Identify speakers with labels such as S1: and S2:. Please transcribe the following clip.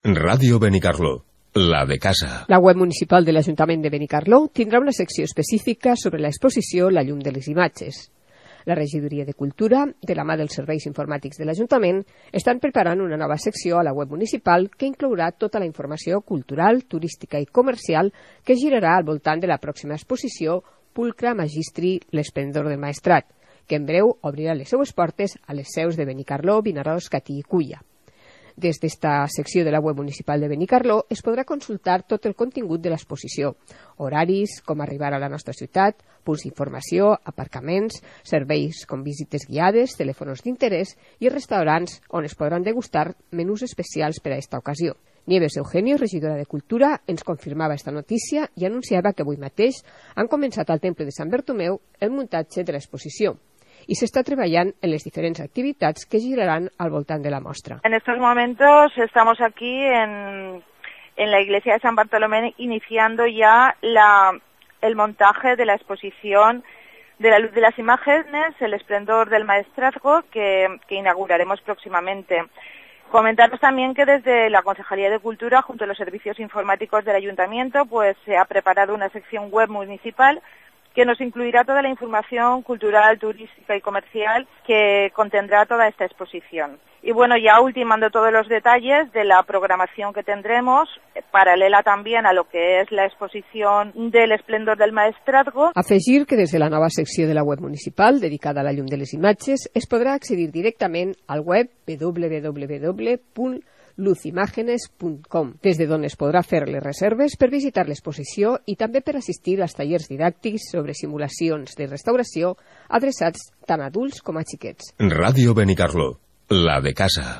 S1: Ràdio Benicarló, la de casa.
S2: La web municipal de l'Ajuntament de Benicarló tindrà una secció específica sobre l'exposició La llum de les imatges. La Regidoria de Cultura, de la mà dels serveis informàtics de l'Ajuntament, estan preparant una nova secció a la web municipal que inclourà tota la informació cultural, turística i comercial que girarà al voltant de la pròxima exposició Pulcra Magistri l'Esplendor del Maestrat, que en breu obrirà les seues portes a les seus de Benicarló, Vinaròs, Catí i Culla. Des d'esta secció de la web municipal de Benicarló es podrà consultar tot el contingut de l'exposició, horaris, com arribar a la nostra ciutat, punts d'informació, aparcaments, serveis com visites guiades, telèfons d'interès i restaurants on es podran degustar menús especials per a aquesta ocasió. Nieves Eugenio, regidora de Cultura, ens confirmava esta notícia i anunciava que avui mateix han començat al Temple de Sant Bertomeu el muntatge de l'exposició y se está trabajando en las diferentes actividades que girarán al voltant de la mostra.
S3: En estos momentos estamos aquí en la iglesia de San Bartolomé iniciando ya el montaje de la exposición de la luz de las imágenes, el esplendor del maestrazgo que inauguraremos próximamente. Comentaros también que desde la Concejalía de Cultura, junto a los servicios informáticos del Ayuntamiento, pues se ha preparado una sección web municipal que nos incluirá toda la información cultural, turística y comercial que contendrá toda esta exposición. Y bueno, ya ultimando todos los detalles de la programación que tendremos, paralela también a lo que es la exposición del esplendor del maestrazgo.
S2: Afegir que des de la nova secció de la web municipal dedicada a la llum de les imatges es podrà accedir directament al web www.luzimágenes.com, des de d'on es podrà fer les reserves per visitar l'exposició i també per assistir als tallers didàctics sobre simulacions de restauració adreçats tant a adults com a xiquets.
S1: Ràdio Benicarló, la de casa.